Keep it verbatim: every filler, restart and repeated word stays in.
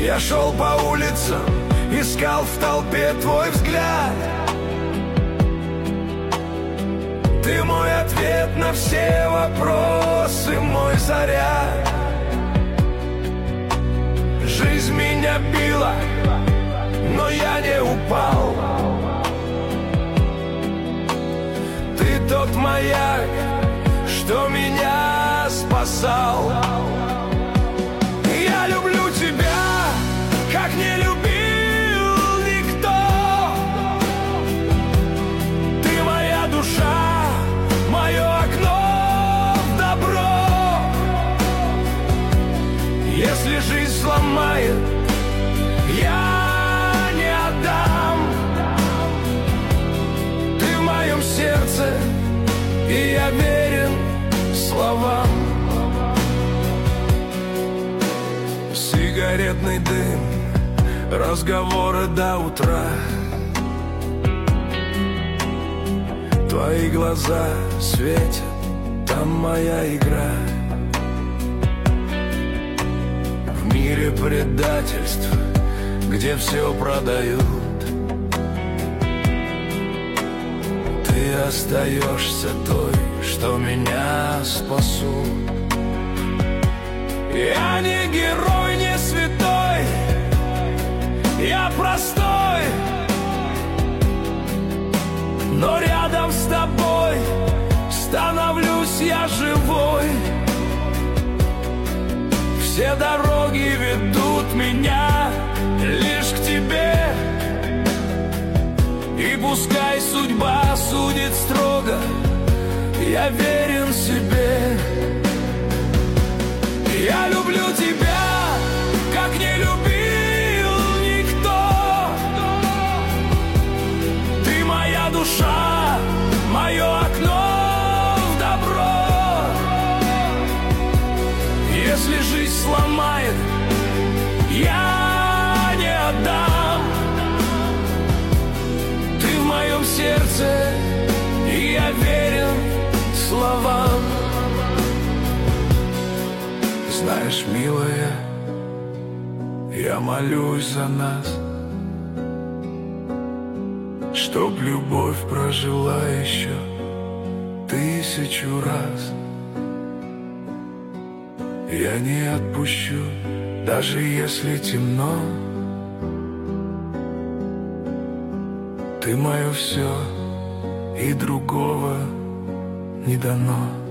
Я шел по улицам, искал в толпе твой взгляд. Ты мой ответ на все вопросы, мой заряд. Жизнь меня била, но я не упал. Ты тот маяк, что меня спасал. Я люблю тебя, как не любил никто. Ты моя душа, мое окно в добро. Если жизнь сломает, я не отдам. Ты в моем сердце, и я верен словам. Сигаретный дым, разговоры до утра. Твои глаза светят, там моя игра. В мире предательств, где все продают, ты остаешься той, что меня спасут. Я не герой, не святой, я простой, но рядом с тобой становлюсь я живой. Все дороги ведут меня лишь к тебе, и пускай судьба судит строго, я верен себе. Я люблю тебя, как не любил никто. Ты моя душа, мое окно в добро. Если жизнь сломает, я не отдам. Ты в моем сердце, и я верен словам. Знаешь, милая, я молюсь за нас, чтоб любовь прожила еще тысячу раз. Я не отпущу, даже если темно. Ты мое все, и другого не дано.